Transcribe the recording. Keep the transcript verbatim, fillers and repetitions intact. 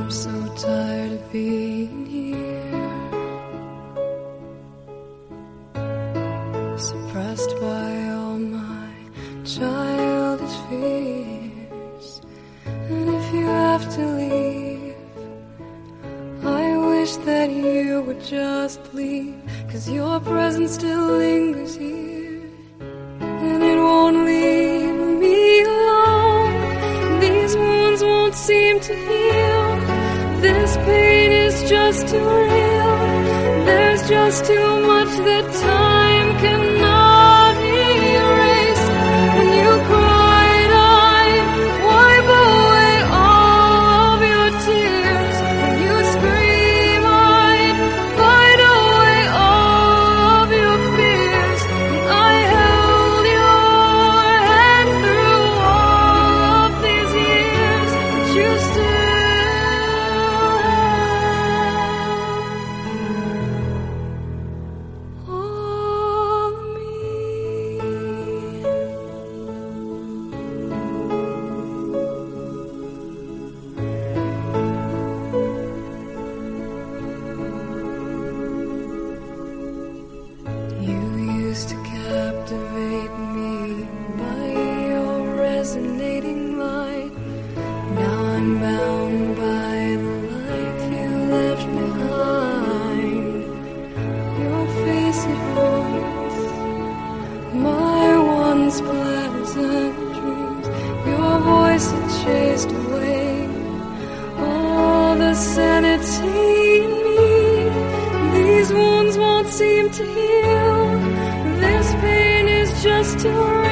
I'm so tired of being here, suppressed by all my childish fears. And if you have to leave, I wish that you would just leave, 'cause your presence still lingers here, and it won't leave me alone. These wounds won't seem to heal. This pain is just too real. There's just too much that time cannot erase. When you cried, I wipe away all of your tears. When you scream, I fight away all of your fears. And I held your hand through all of these years, but you still to captivate me by your resonating light. Now I'm bound by the life you left behind. Your face, it haunts my once pleasant dreams. Your voice, it chased away all the sanity in me. These wounds won't seem to heal. This pain is just too